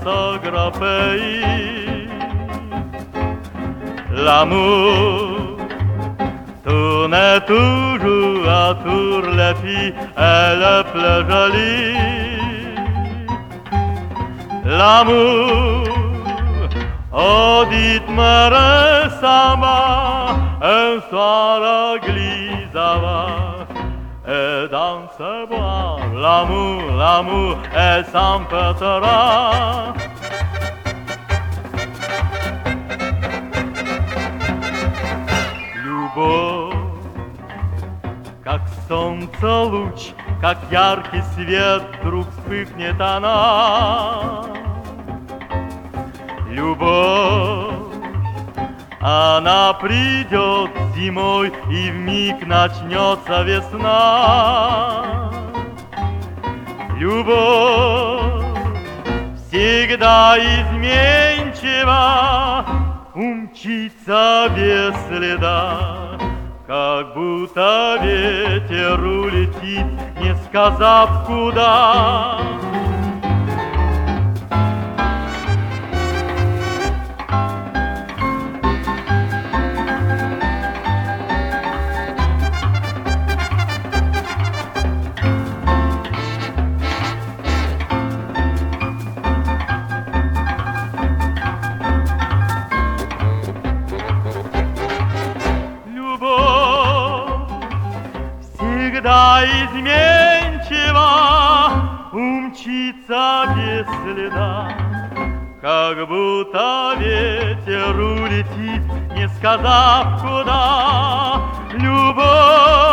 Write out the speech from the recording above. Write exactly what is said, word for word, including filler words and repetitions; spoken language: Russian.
sogro pays. L'amour tourne toujours autour les filles et le plus joli. L'amour, oh dites-moi récemment, un soir à l'église avant, et dans ce bois, l'amour, l'amour, et s'emportera. Любовь, как солнце луч, как яркий свет, вдруг вспыхнет она. Любовь, она придет зимой, и вмиг начнется весна. Любовь всегда изменчива, умчится без следа, как будто ветер улетит, не сказав куда. Всегда изменчива, умчится без следа, как будто ветер улетит, не сказав куда. Любовь